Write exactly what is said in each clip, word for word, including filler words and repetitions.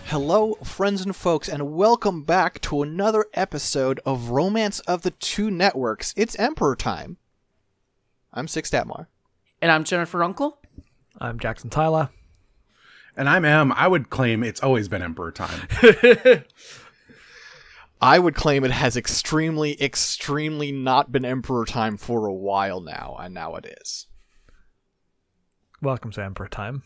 Hello, friends and folks, and welcome back to another episode of Romance of the Two Networks. It's Emperor time. I'm Six Statmar. And I'm Jennifer Uncle. I'm Jackson Tyler. And I'm M. I would claim it's always been Emperor time. I would claim it has extremely, extremely not been Emperor time for a while now, and now it is. Welcome to Emperor time.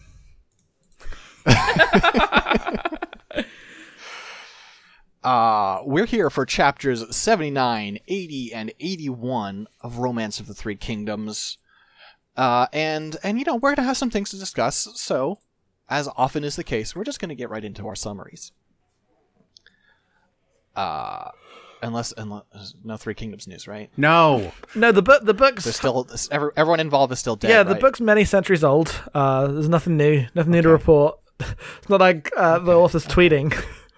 uh, we're here for chapters seventy-nine, eighty, and eighty-one of Romance of the Three Kingdoms. Uh, and, and, you know, we're going to have some things to discuss, so, as often is the case, we're just going to get right into our summaries. Uh, unless, unless, no Three Kingdoms news, right? No. No, the book, the books. They're still, every, everyone involved is still dead, Yeah, the right? book's many centuries old. Uh, there's nothing new, nothing new Okay. to report. It's not like uh, the author's tweeting.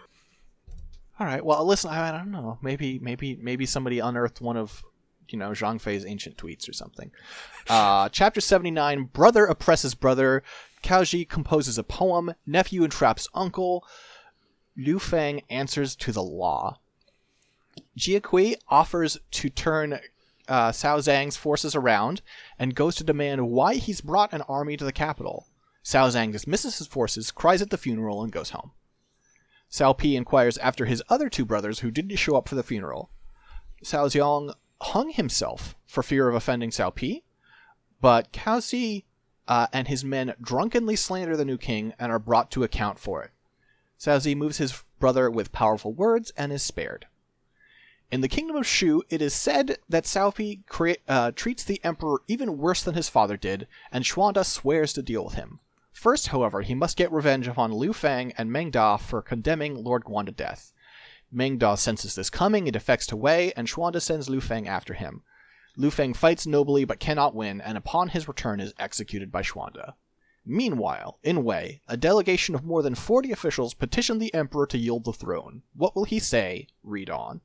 All right. Well, listen. I, I don't know. Maybe, maybe, maybe somebody unearthed one of, you know, Zhang Fei's ancient tweets or something. Uh, chapter seventy-nine. Brother oppresses brother. Caoji composes a poem. Nephew entraps uncle. Liu Fang answers to the law. Jia Kui offers to turn uh, Cao Zhang's forces around and goes to demand why he's brought an army to the capital. Cao Zhang dismisses his forces, cries at the funeral, and goes home. Cao Pi inquires after his other two brothers who didn't show up for the funeral. Cao Xiong hung himself for fear of offending Cao Pi, but Cao Zi uh, and his men drunkenly slander the new king and are brought to account for it. Cao Zi moves his brother with powerful words and is spared. In the kingdom of Shu, it is said that Cao Pi crea- uh, treats the emperor even worse than his father did, and Xuanda swears to deal with him. First, however, he must get revenge upon Liu Fang and Meng Da for condemning Lord Guan to death. Meng Da senses this coming and defects to Wei, and Xuanda sends Liu Fang after him. Liu Fang fights nobly but cannot win, and upon his return is executed by Xuanda. Meanwhile, in Wei, a delegation of more than forty officials petition the emperor to yield the throne. What will he say? Read on.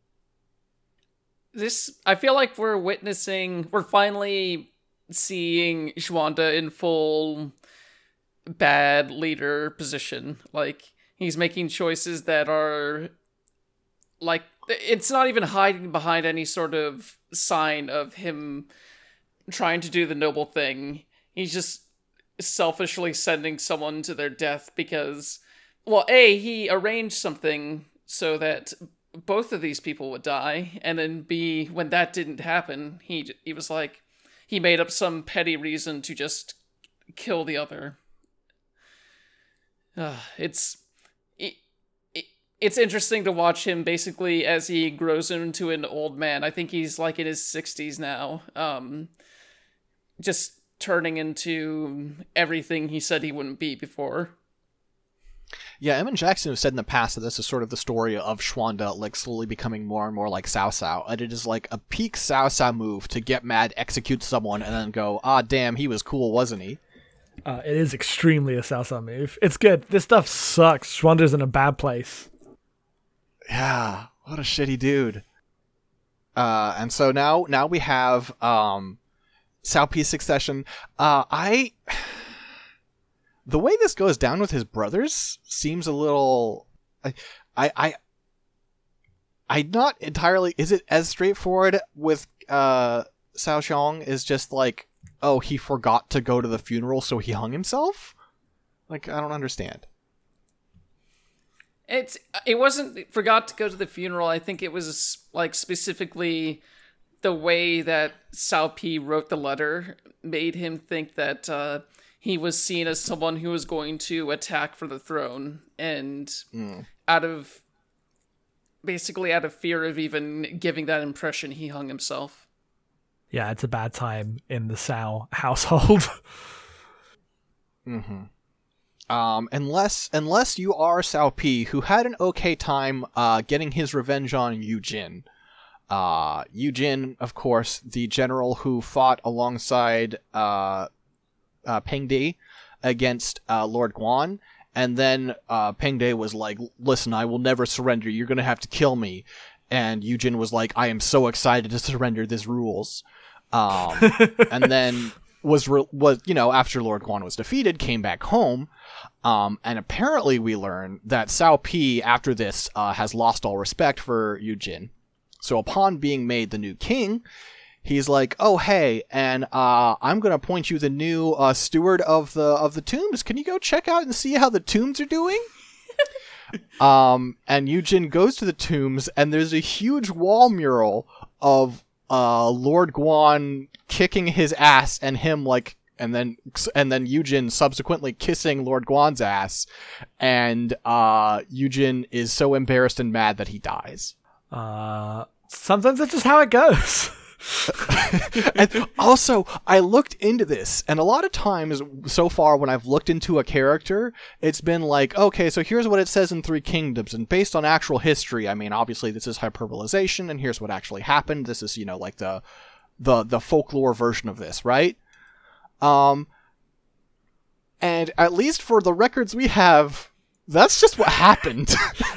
This, I feel like we're witnessing, we're finally seeing Xuanda in full bad leader position. Like, he's making choices that are, like, it's not even hiding behind any sort of sign of him trying to do the noble thing. He's just selfishly sending someone to their death because, well, A, he arranged something so that both of these people would die, and then B, when that didn't happen, he he was like, he made up some petty reason to just kill the other. Uh, it's it, it, it's interesting to watch him basically as he grows into an old man. I think he's like in his sixties now, um, just turning into everything he said he wouldn't be before. Yeah, Em and Jackson have said in the past that this is sort of the story of Xuanda, like, slowly becoming more and more like Cao Cao, and it is like a peak Cao Cao move to get mad, execute someone, and then go, ah, damn, he was cool, wasn't he? Uh, it is extremely a Cao Cao move. It's good. This stuff sucks. Xuanda's in a bad place. Yeah, what a shitty dude. Uh, and so now, now we have um, Cao Pi's succession. Uh, I... The way this goes down with his brothers seems a little... I, I, I, I'm not entirely... Is it as straightforward with uh, Cao Xiong is just like, oh, he forgot to go to the funeral, so he hung himself? Like, I don't understand. It's it wasn't forgot to go to the funeral. I think it was like specifically the way that Cao Pi wrote the letter made him think that uh, he was seen as someone who was going to attack for the throne, and mm. out of basically out of fear of even giving that impression, he hung himself. Yeah, it's a bad time in the Cao household. mm-hmm. Um, unless unless you are Cao Pi, who had an okay time uh, getting his revenge on Yu Jin. Uh, Yu Jin, of course, the general who fought alongside uh, uh, Peng De against uh, Lord Guan, and then uh, Peng De was like, listen, I will never surrender, you're going to have to kill me. And Yu Jin was like, I am so excited to surrender, this rules. Um, and then was re- was you know after Lord Guan was defeated, came back home, um, and apparently we learn that Cao Pi after this uh, has lost all respect for Yu Jin. So upon being made the new king, he's like, "Oh hey, and uh, I'm gonna appoint you the new uh, steward of the of the tombs. Can you go check out and see how the tombs are doing?" um, and Yu Jin goes to the tombs, and there's a huge wall mural of uh, Lord Guan kicking his ass, and him like, and then and then Yu Jin subsequently kissing Lord Guan's ass, and uh, Yu Jin is so embarrassed and mad that he dies. Uh, sometimes that's just how it goes. And also, I looked into this, and a lot of times so far when I've looked into a character, it's been like, okay, so here's what it says in Three Kingdoms, and based on actual history, I mean, obviously this is hyperbolization, and here's what actually happened. This is, you know, like the the the folklore version of this, right? Um, and at least for the records we have, that's just what happened.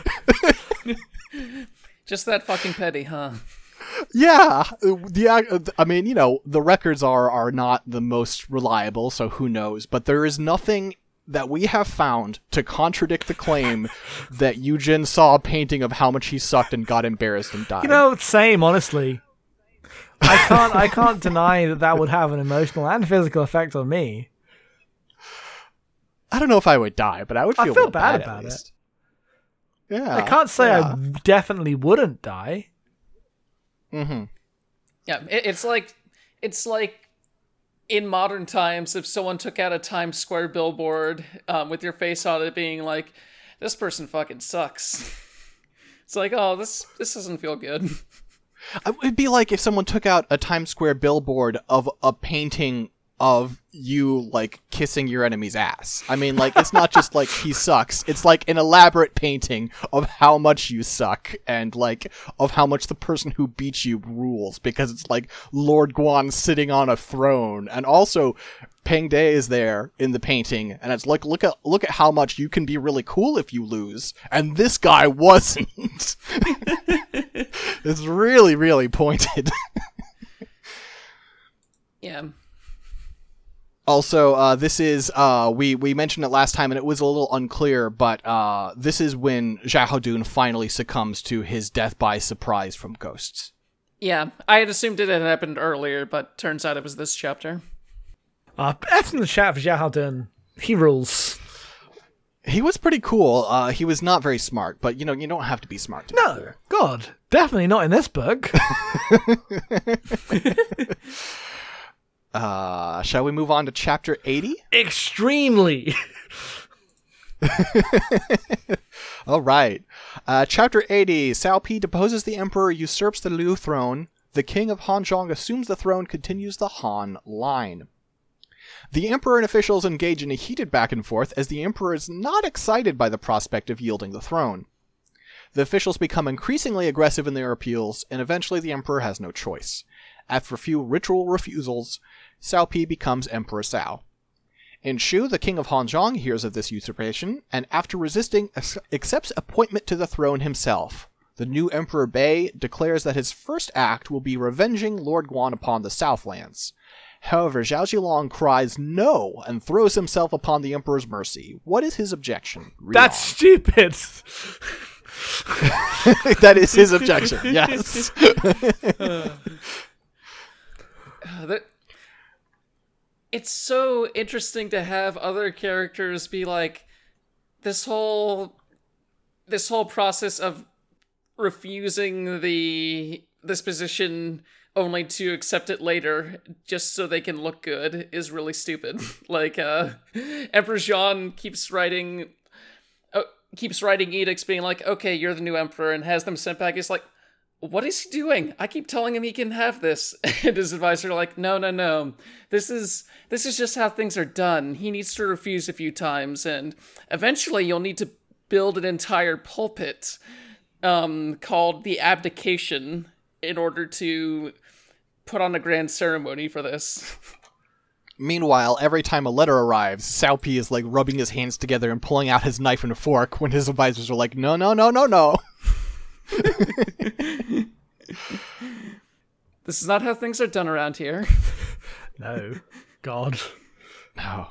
Just that fucking petty, huh? Yeah, the I mean, you know, the records are are not the most reliable, so who knows? But there is nothing that we have found to contradict the claim that Yu Jin saw a painting of how much he sucked and got embarrassed and died. You know, same, honestly. I can't I can't deny that that would have an emotional and physical effect on me. I don't know if I would die, but I would feel, I feel real bad, bad about it. Yeah, I can't say yeah. I definitely wouldn't die. Mm-hmm. Yeah, it, it's like it's like in modern times if someone took out a Times Square billboard um, with your face on it, being like, "This person fucking sucks." It's like, oh, this this doesn't feel good. It'd be like if someone took out a Times Square billboard of a painting of you, like, kissing your enemy's ass. I mean, like, it's not just like he sucks. It's like an elaborate painting of how much you suck and, like, of how much the person who beats you rules, because it's like Lord Guan sitting on a throne, and also Peng De is there in the painting, and it's like, look at look at how much you can be really cool if you lose, and this guy wasn't. It's really, really pointed. Yeah. Also, uh, this is, uh, we, we mentioned it last time and it was a little unclear, but uh, this is when Xiahou Dun finally succumbs to his death by surprise from ghosts. Yeah, I had assumed it had happened earlier, but turns out it was this chapter. Uh, F in the chat for Xiahou Dun. He rules. He was pretty cool. Uh, he was not very smart, but, you know, you don't have to be smart to be No, God, definitely not in this book. Uh, shall we move on to chapter eighty? Extremely. All right. Uh, chapter eighty. Cao Pi deposes the emperor, usurps the Liu throne. The king of Hanzhong assumes the throne, continues the Han line. The emperor and officials engage in a heated back and forth as the emperor is not excited by the prospect of yielding the throne. The officials become increasingly aggressive in their appeals, and eventually the emperor has no choice. After a few ritual refusals, Cao Pi becomes Emperor Cao. In Shu, the king of Hanzhong hears of this usurpation, and after resisting, accepts appointment to the throne himself. The new Emperor Bei declares that his first act will be revenging Lord Guan upon the Southlands. However, Zhao Zilong cries no and throws himself upon the emperor's mercy. What is his objection? Read That's on. stupid. That is his objection, yes. Uh, that, it's so interesting to have other characters be like, this whole this whole process of refusing the this position only to accept it later just so they can look good is really stupid. Like, uh, Emperor Jean keeps writing, uh, keeps writing edicts being like, okay, you're the new emperor, and has them sent back. He's like, what is he doing? I keep telling him he can have this. And his advisor are like, no, no, no. This is this is just how things are done. He needs to refuse a few times, and eventually you'll need to build an entire pulpit um, called the Abdication in order to put on a grand ceremony for this. Meanwhile, every time a letter arrives, Cao Pi is like rubbing his hands together and pulling out his knife and a fork when his advisors are like, no, no, no, no, no. This is not how things are done around here. No. God. No.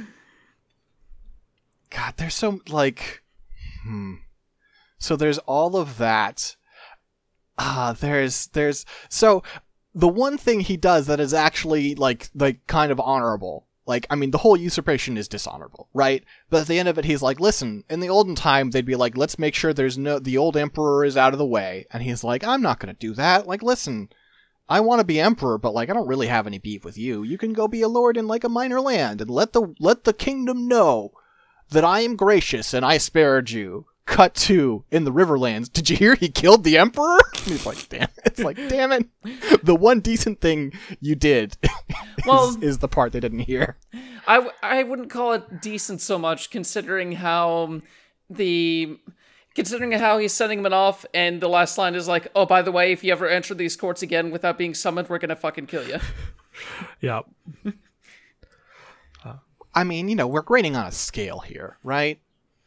God, there's so, like... Hmm. So there's all of that. Ah, there's... there's So, the one thing he does that is actually, like, like kind of honorable... Like, I mean, the whole usurpation is dishonorable, right? But at the end of it, he's like, listen, in the olden time, they'd be like, let's make sure there's no, the old emperor is out of the way. And he's like, I'm not going to do that. Like, listen, I want to be emperor, but like, I don't really have any beef with you. You can go be a lord in like a minor land and let the, let the kingdom know that I am gracious and I spared you. Cut to in the Riverlands. Did you hear he killed the emperor? And he's like, damn it. It's like, damn it. The one decent thing you did is, Well, is the part they didn't hear. I, w- I wouldn't call it decent so much, considering how the considering how he's sending him off, and the last line is like, oh, by the way, if you ever enter these courts again without being summoned, we're gonna fucking kill you. Yeah. I mean, you know, we're grading on a scale here, right?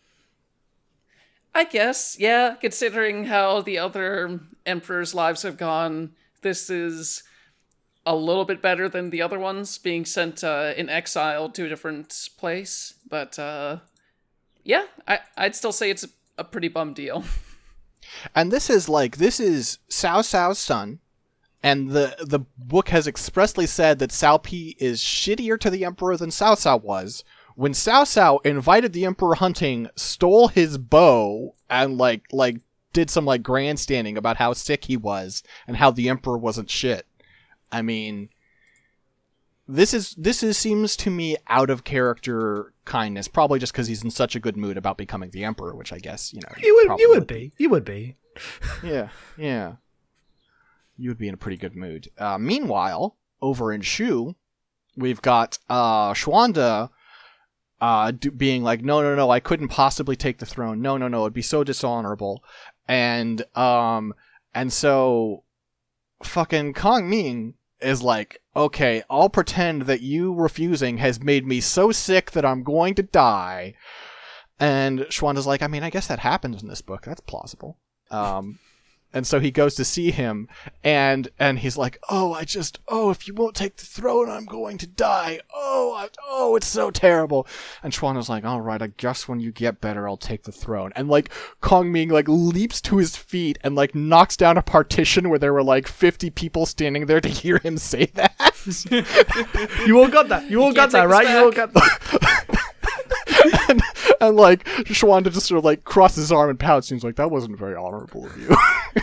I guess, yeah, considering how the other emperors' lives have gone, this is a little bit better than the other ones, being sent uh, in exile to a different place. But, uh, yeah, I- I'd still say it's a, a pretty bum deal. And this is like, this is Cao Cao's son, and the the book has expressly said that Cao Pi is shittier to the emperor than Cao Cao was, when Cao Cao invited the emperor hunting, stole his bow, and like like did some like grandstanding about how sick he was and how the emperor wasn't shit. I mean, this is this is seems to me out of character kindness, probably just because he's in such a good mood about becoming the emperor, which I guess you know You would, probably you would be. You would be. Yeah, yeah. You would be in a pretty good mood. Uh, meanwhile, over in Shu, we've got uh, Xuanda. Uh, do, being like, no, no, no, I couldn't possibly take the throne. No, no, no, it'd be so dishonorable. And, um, and so, fucking Kong Ming is like, okay, I'll pretend that you refusing has made me so sick that I'm going to die. And Xuanda's like, I mean, I guess that happens in this book. That's plausible. Um, and so he goes to see him, and and he's like, oh, I just, oh, if you won't take the throne, I'm going to die. Oh, I, oh, it's so terrible. And Xuanda's like, all right, I guess when you get better, I'll take the throne. And like Kong Ming like leaps to his feet and like knocks down a partition where there were like fifty people standing there to hear him say that. You all got that. You all You got can't that, take right? this You all back. got that. and, and like Xuanda just sort of like crosses his arm and pouts. Seems like that wasn't very honorable of you.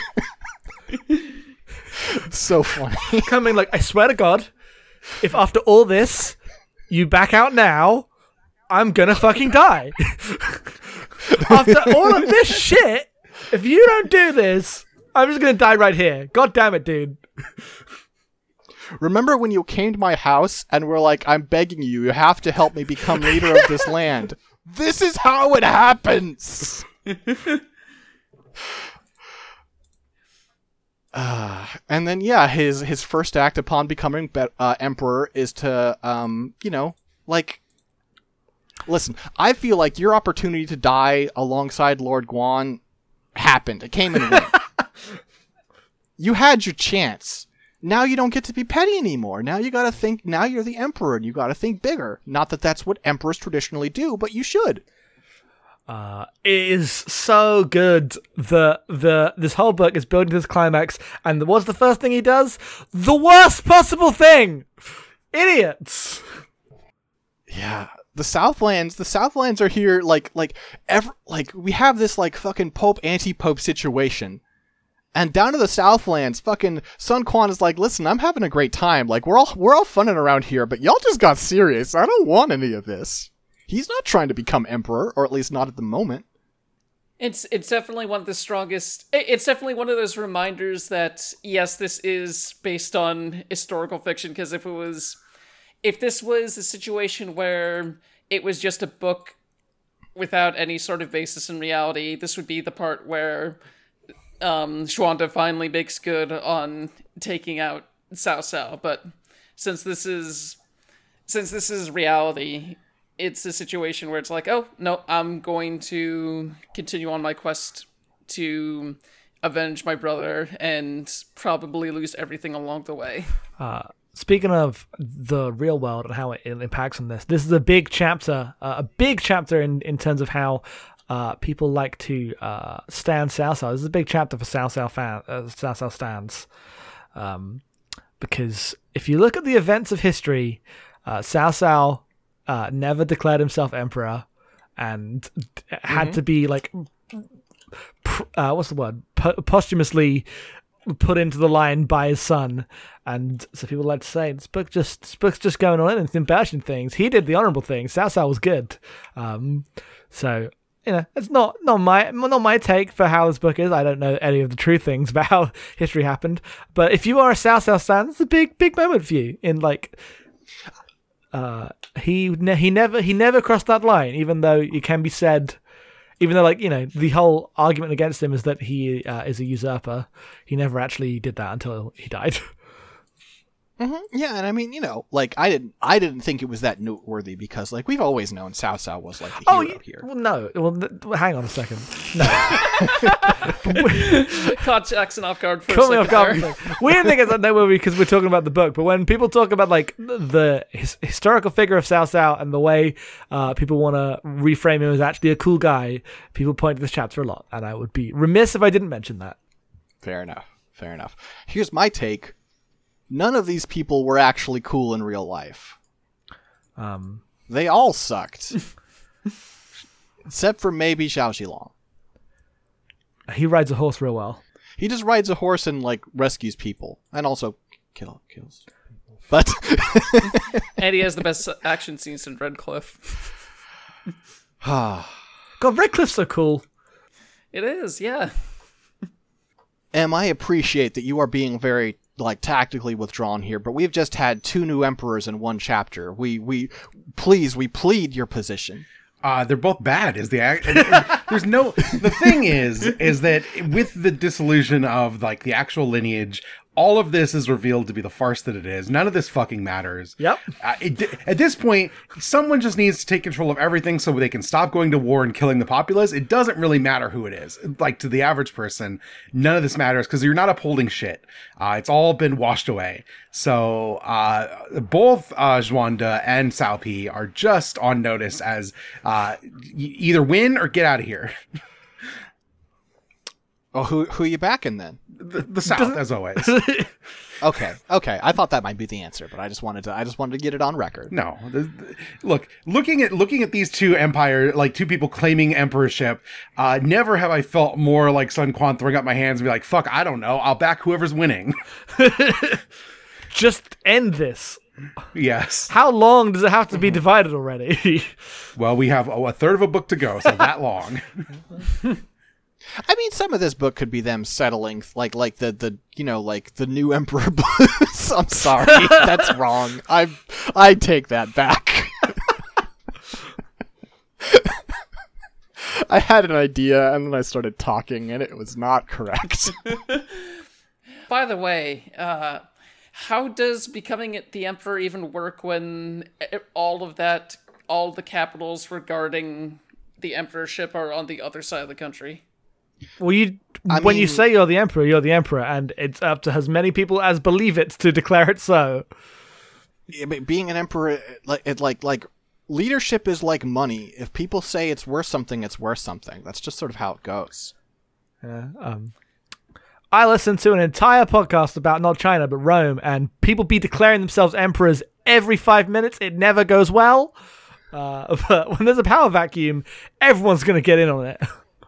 It's so funny. Coming like, I swear to God, if after all this you back out now, I'm gonna fucking die. After all of this shit, if you don't do this, I'm just gonna die right here. God damn it, dude. Remember when you came to my house and were like, I'm begging you, you have to help me become leader of this land. This is how it happens. Uh, and then, yeah, his his first act upon becoming be- uh, emperor is to, um, you know, like, listen, I feel like your opportunity to die alongside Lord Guan happened. It came and went. You had your chance. Now you don't get to be petty anymore. Now you gotta think, now you're the emperor and you gotta think bigger. Not that that's what emperors traditionally do, but you should. Uh, it is so good. The the this whole book is building to this climax, and what's the first thing he does? The worst possible thing. Idiots. Yeah, the Southlands. The Southlands are here, like, like, ever, like we have this like fucking Pope anti-Pope situation, and down to the Southlands, fucking Sun Quan is like, listen, I'm having a great time. Like we're all we're all funning around here, but y'all just got serious. I don't want any of this. He's not trying to become emperor, or at least not at the moment. It's it's definitely one of the strongest. it- It's definitely one of those reminders that yes, this is based on historical fiction. Because if it was, if this was a situation where it was just a book without any sort of basis in reality, this would be the part where um, Xuanda finally makes good on taking out Cao Cao. But since this is since this is reality, it's a situation where it's like, oh, no, I'm going to continue on my quest to avenge my brother and probably lose everything along the way. Uh, speaking of the real world and how it impacts on this, this is a big chapter, uh, a big chapter in, in terms of how uh, people like to uh, stand Cao Cao. This is a big chapter for Cao Cao fan, uh, Cao Cao stands, um, because if you look at the events of history, uh, Cao Cao uh, never declared himself emperor and had mm-hmm. to be like, uh, what's the word, P- posthumously put into the line by his son. And so people like to say this book just this book's just going on and embellishing things. He did the honorable thing. Cao Cao was good. Um, so you know, it's not not my not my take for how this book is. I don't know any of the true things about how history happened. But if you are a Cao Cao stan, it's a big big moment for you. In like, uh, he ne- he never he never crossed that line, even though it can be said. Even though, like, you know, the whole argument against him is that he uh, is a usurper, he never actually did that until he died. Mm-hmm. Yeah, and I mean, you know, like I didn't, I didn't think it was that noteworthy because, like, we've always known Cao Cao was like the oh, hero you, here. Well, no, well, th- hang on a second. No, caught Jackson off guard for Caught a me second. off guard. We didn't think it's that noteworthy because we're talking about the book, but when people talk about like the his, historical figure of Cao Cao and the way uh, people want to reframe him as actually a cool guy, people point to this chapter a lot, and I would be remiss if I didn't mention that. Fair enough. Fair enough. Here's my take. None of these people were actually cool in real life. Um, they all sucked. Except for maybe Xiao Xilong. He rides a horse real well. He just rides a horse and, like, rescues people. And also kill, kills people. But... and he has the best action scenes in Redcliffe. God, Redcliffe's so cool. It is, yeah. Em, I appreciate that you are being very... like tactically withdrawn here, but we've just had two new emperors in one chapter. We we please we plead your position. Uh, they're both bad. Is the act? There's no. The thing is, is that with the dissolution of like the actual lineage, all of this is revealed to be the farce that it is. None of this fucking matters. Yep. Uh, it, at this point, someone just needs to take control of everything so they can stop going to war and killing the populace. It doesn't really matter who it is. Like, to the average person, none of this matters because you're not upholding shit. Uh, it's all been washed away. So uh, both uh, Zhuanda and Cao Pi are just on notice as uh, y- either win or get out of here. Oh, who who are you backing then? The, the South, as always. Okay, okay. I thought that might be the answer, but I just wanted to. I just wanted to get it on record. No, the, the, look, looking at looking at these two empire, like two people claiming emperorship. Uh, never have I felt more like Sun Quan throwing up my hands and be like, "Fuck, I don't know. I'll back whoever's winning." Just end this. Yes. How long does it have to be divided already? Well, we have oh, a third of a book to go, so that long. I mean, some of this book could be them settling, like, like the, the you know, like the new emperor. I'm sorry, that's wrong. I, I take that back. I had an idea, and then I started talking, and it was not correct. By the way, uh, how does becoming the emperor even work when all of that, all the capitals regarding the emperorship are on the other side of the country? Well, you I when mean, you say you're the emperor, you're the emperor, and it's up to as many people as believe it to declare it so. Yeah, but being an emperor, like, it, like, like leadership is like money. If people say it's worth something, it's worth something. That's just sort of how it goes. Yeah. Um, I listened to an entire podcast about not China but Rome, and people be declaring themselves emperors every five minutes. It never goes well. Uh, but when there's a power vacuum, everyone's gonna get in on it.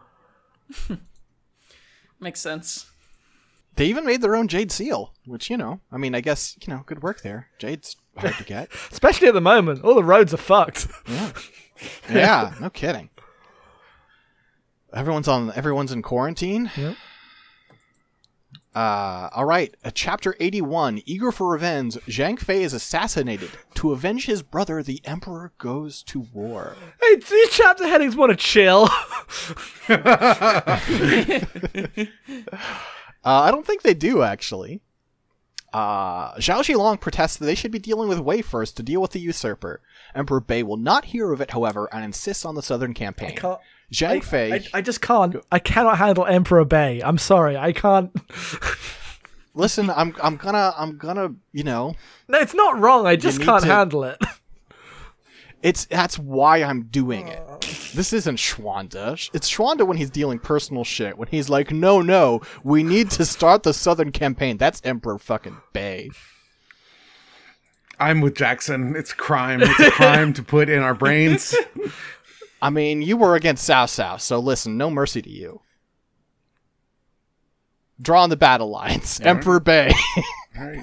Makes sense. They even made their own jade seal, which, you know, I mean, I guess, you know, good work there. Jade's hard to get. Especially at the moment. All the roads are fucked. Yeah. Yeah, no kidding. Everyone's on everyone's in quarantine. Yep. Uh, all right, uh, chapter eighty-one, eager for revenge, Zhang Fei is assassinated. To avenge his brother, the emperor goes to war. Hey, these chapter headings want to chill. uh, I don't think they do, actually. Uh, Zhao Xilong protests that they should be dealing with Wei first to deal with the usurper. Emperor Bei will not hear of it, however, and insists on the southern campaign. Zhang I, Fei... I, I just can't. I cannot handle Emperor Bei. I'm sorry. I can't. listen, I'm I'm gonna I'm gonna you know No, it's not wrong. I just need can't to- handle it. it's that's why I'm doing it. This isn't Schwanda. It's Schwanda when he's dealing personal shit. When he's like, no, no, we need to start the Southern campaign. That's Emperor fucking Bay. I'm with Jackson. It's crime. It's a crime to put in our brains. I mean, you were against Cao Cao, so listen, no mercy to you. Draw on the battle lines. Emperor Bay. All right.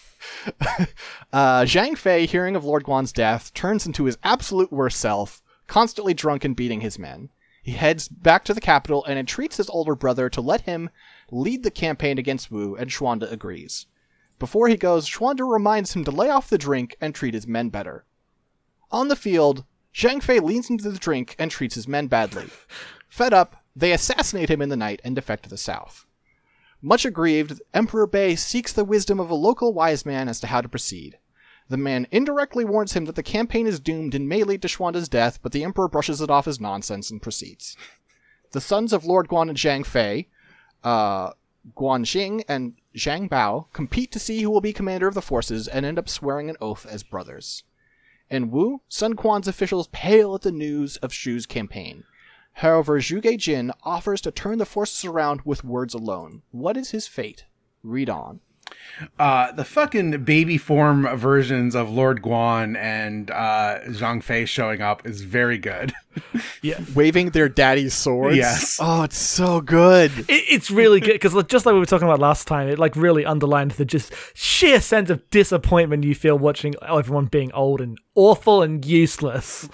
Uh, Zhang Fei, hearing of Lord Guan's death, turns into his absolute worst self, constantly drunk and beating his men. He heads back to the capital and entreats his older brother to let him lead the campaign against Wu, and Schwanda agrees. Before he goes, Schwanda reminds him to lay off the drink and treat his men better. On the field, Zhang Fei leans into the drink and treats his men badly. Fed up, they assassinate him in the night and defect to the south. Much aggrieved, Emperor Bei seeks the wisdom of a local wise man as to how to proceed. The man indirectly warns him that the campaign is doomed and may lead to Schwanda's death, but the Emperor brushes it off as nonsense and proceeds. The sons of Lord Guan and Zhang Fei, uh, Guan Xing and Zhang Bao, compete to see who will be commander of the forces and end up swearing an oath as brothers. In Wu, Sun Quan's officials pale at the news of Shu's campaign. However, Zhuge Jin offers to turn the forces around with words alone. What is his fate? Read on. Uh, the fucking baby form versions of Lord Guan and uh, Zhang Fei showing up is very good. Yeah, Waving their daddy's swords? Yes. Oh, it's so good. it, it's really good because just like we were talking about last time, it like really underlined the just sheer sense of disappointment you feel watching everyone being old and awful and useless.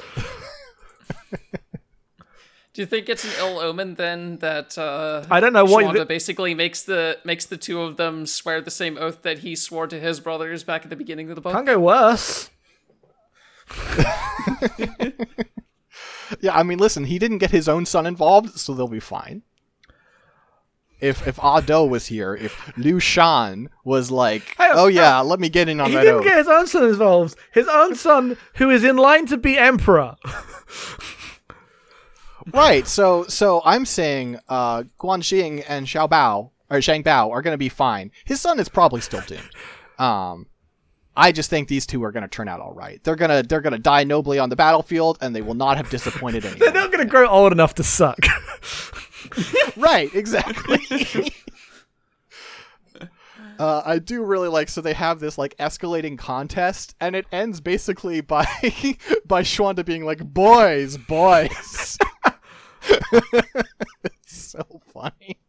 Do you think it's an ill omen then that uh, I don't know what Schwanda you- basically makes the makes the two of them swear the same oath that he swore to his brothers back at the beginning of the book? Can't go worse. Yeah, I mean, listen, he didn't get his own son involved, so they'll be fine. If if Ah Do was here, if Liu Shan was like, Hey, oh yeah, let me get in on He that didn't oath. get his own son involved. His own son, who is in line to be emperor. Right, so so I'm saying uh, Guan Xing and Xiao Bao, or Zhang Bao, are going to be fine. His son is probably still doomed. Um, I just think these two are going to turn out all right. They're gonna they're gonna die nobly on the battlefield, and they will not have disappointed anyone. They're not going to grow old enough to suck. Right, exactly. uh, I do really like, so they have this like escalating contest, and it ends basically by by Schwanda being like, boys, boys. It's so funny.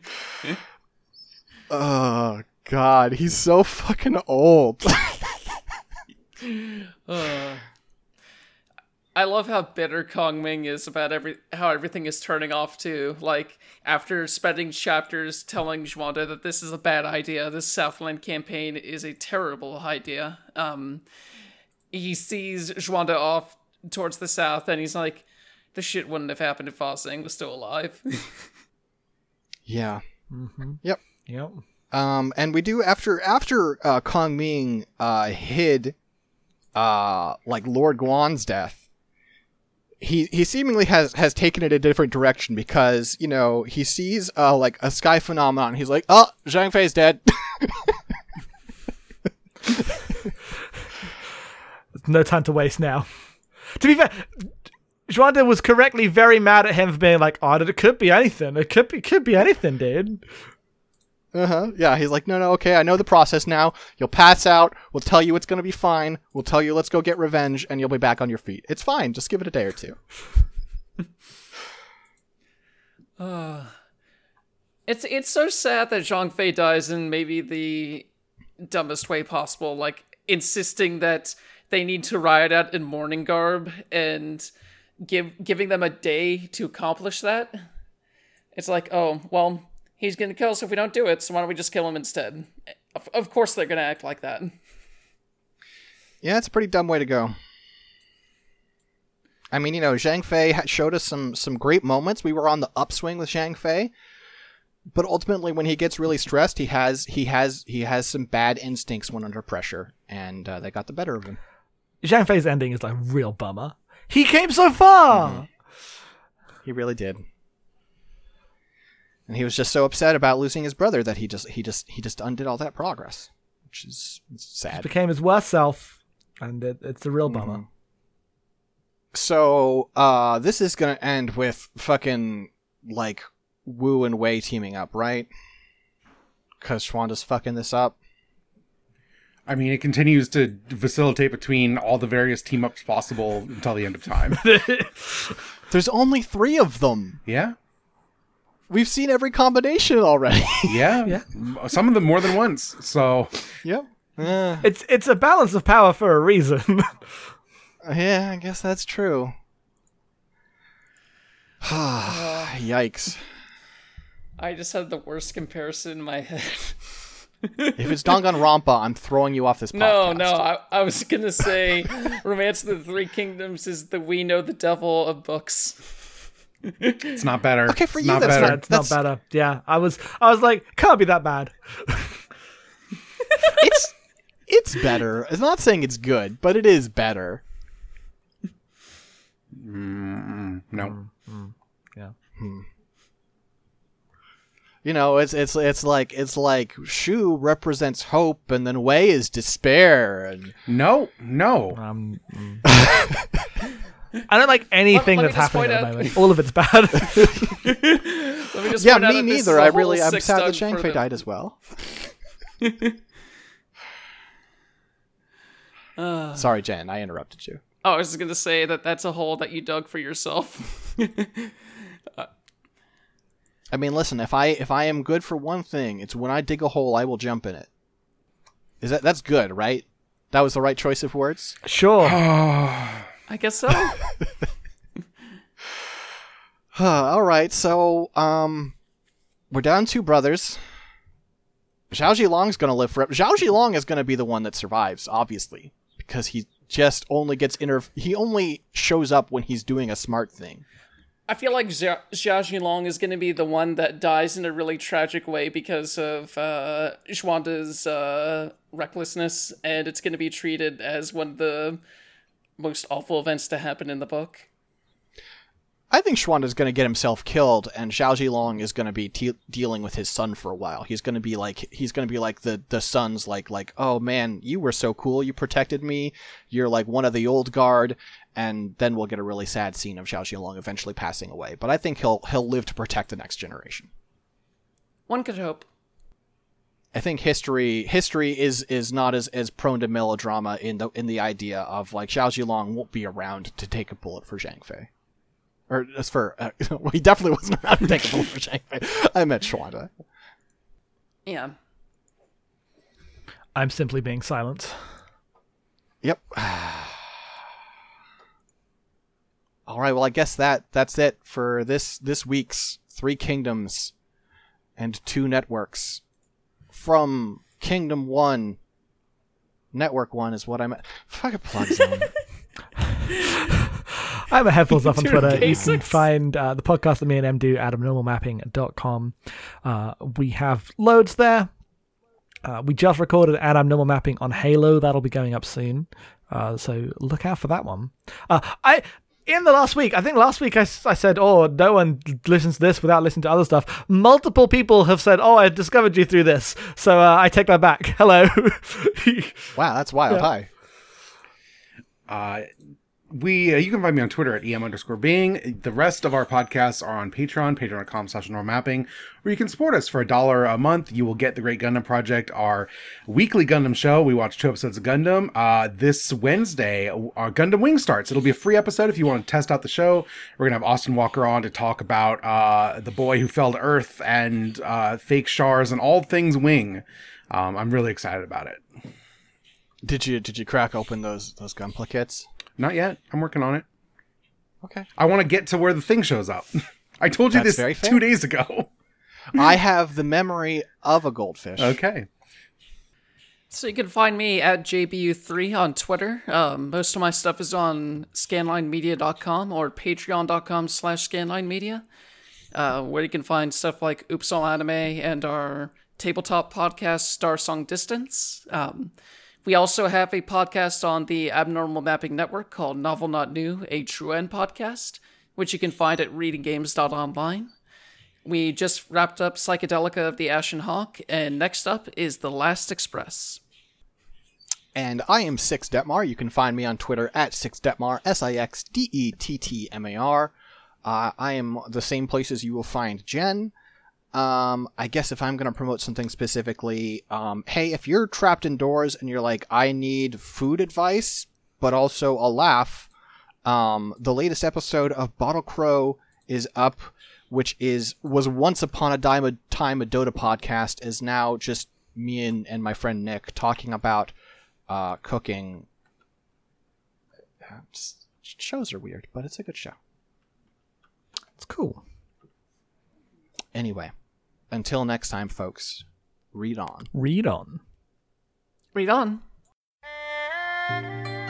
Oh god, he's so fucking old. Uh, I love how bitter Kong Ming is about every how everything is turning off too. Like after spending chapters telling Schwanda that this is a bad idea, this Southland campaign is a terrible idea. Um, he sees Schwanda off towards the south, and he's like, "This shit wouldn't have happened if Fa Sing was still alive." Yeah. Mm-hmm. Yep. Yep. Um, and we do after after uh, Kong Ming uh, hid uh, like Lord Guan's death. He he seemingly has has taken it a different direction because you know he sees uh, like a sky phenomenon. He's like, oh, Zhang Fei's dead. No time to waste now. To be fair, Schwanda was correctly very mad at him for being like, "Oh, it could be anything. It could be, could be anything, dude." Uh huh. Yeah. He's like, no, no, okay, I know the process now. You'll pass out. We'll tell you it's gonna be fine. We'll tell you let's go get revenge, and you'll be back on your feet. It's fine. Just give it a day or two. Uh, it's it's so sad that Zhang Fei dies in maybe the dumbest way possible, like insisting that they need to riot out in mourning garb and give giving them a day to accomplish that. It's like, oh, well, he's gonna kill us if we don't do it, so why don't we just kill him instead? Of, of course they're gonna act like that. Yeah, it's a pretty dumb way to go. I mean, you know, Zhang Fei ha- showed us some some great moments. We were on the upswing with Zhang Fei, but ultimately, when he gets really stressed, he has he has he has some bad instincts when under pressure, and uh, they got the better of him. Zhang Fei's ending is like a real bummer. He came so far. Mm-hmm. He really did. And he was just so upset about losing his brother that he just he just he just undid all that progress, which is sad. Became his worst self, and it, it's a real bummer. Mhm. So uh, this is gonna end with fucking like Wu and Wei teaming up, right? Because Schwanda's fucking this up. I mean, it continues to facilitate between all the various team ups possible until the end of time. There's only three of them. Yeah. We've seen every combination already. Yeah. Yeah. Some of them more than once. So Yep. Uh, It's it's a balance of power for a reason. yeah, I guess that's true. Yikes. I just had the worst comparison in my head. If it's Danganronpa, I'm throwing you off this podcast. No, no, I, I was gonna say Romance of the Three Kingdoms is the We Know the Devil of books. it's not better. Okay, for It's you, not that's better. not- It's not That's- better. Yeah, I was I was like, can't be that bad. It's it's better. I'm not saying it's good, but it is better. Mm, no. Yeah. You know, it's it's it's like it's like Shu represents hope, and then Wei is despair, and No. No. Um, mm. I don't like anything Let- let me that's just happening point at the out- moment. All of it's bad. Let me just yeah, point out me that this is neither. a I whole really I'm six sad that done Shang for Fei the- died as well. Uh, Sorry, Jen, I interrupted you. oh, I was gonna say that that's a hole that you dug for yourself. I mean, listen, if I if I am good for one thing, it's when I dig a hole, I will jump in it. Is that that's good, right? That was the right choice of words. Sure. I guess so. All right, so um, we're down two brothers. Zhao Zilong's gonna live forever. Zhao Zilong is gonna be the one that survives, obviously, because he just only gets inter. He only shows up when he's doing a smart thing. I feel like Xia Xia Zhilong is going to be the one that dies in a really tragic way because of uh, Xuanda's uh, recklessness, and it's going to be treated as one of the most awful events to happen in the book. I think Xuanda's going to get himself killed, and Zhao Zilong is going to be te- dealing with his son for a while. He's going to be like he's going to be like the the son's like like oh man, you were so cool, you protected me, you're like one of the old guard, and then we'll get a really sad scene of Zhao Zilong eventually passing away. But I think he'll he'll live to protect the next generation. One could hope. I think history history is is not as, as prone to melodrama in the in the idea of like Zhao Zilong won't be around to take a bullet for Zhang Fei. Or as for, uh, well, he definitely wasn't around to take a bullet for Shang Fei. I meant Xuanda. Yeah. I'm simply being silent. Yep. All right. Well, I guess that that's it for this this week's Three Kingdoms and Two Networks from Kingdom One. Network One is what I meant. Fucking plug zone. I'm a Headphones Off on Two Twitter. You can basics. find uh, the podcast that me and Em do at abnormal mapping dot com. Uh, we have loads there. Uh, we just recorded an Abnormal Mapping on Halo. That'll be going up soon. Uh, so look out for that one. Uh, I In the last week, I think last week I, s- I said, oh, no one listens to this without listening to other stuff. Multiple people have said, oh, I discovered you through this. So uh, I take that back. Hello. Wow, that's wild. Yeah. Hi. Uh, we uh, you can find me on Twitter at em underscore being. The rest of our podcasts are on Patreon, patreon dot com slash normal mapping, where you can support us for a dollar a month. You will get the Great Gundam Project, our weekly Gundam show. We watch two episodes of Gundam. Uh, this Wednesday, our Gundam Wing starts. It'll be a free episode if you want to test out the show. We're gonna have Austin Walker on to talk about uh, the boy who fell to Earth and uh, fake Shars and all things Wing. Um, I'm really excited about it. Did you did you crack open those those gunpla kits? Not yet. I'm working on it. Okay. I want to get to where the thing shows up. I told you That's this very fair. two days ago. I have the memory of a goldfish. Okay. So you can find me at J B U three on Twitter. Um, most of my stuff is on scanline media dot com or patreon dot com slash scanline media, uh, where you can find stuff like Oops All Anime and our tabletop podcast Star Song Distance. Um, we also have a podcast on the Abnormal Mapping Network called Novel Not New, a True End podcast, which you can find at reading games dot online. We just wrapped up Psychedelica of the Ashen Hawk, and next up is The Last Express. And I am Six Detmar. You can find me on Twitter at Six Detmar, S I X D E T T M A R. Uh, I am the same places you will find Jen. Um, I guess if I'm going to promote something specifically, um, hey, if you're trapped indoors and you're like, I need food advice, but also a laugh, um, the latest episode of Bottle Crow is up, which is was once upon a time a, time a Dota podcast, is now just me and, and my friend Nick talking about uh, cooking. Just, shows are weird, but it's a good show. It's cool. Anyway, until next time, folks, read on. Read on. Read on.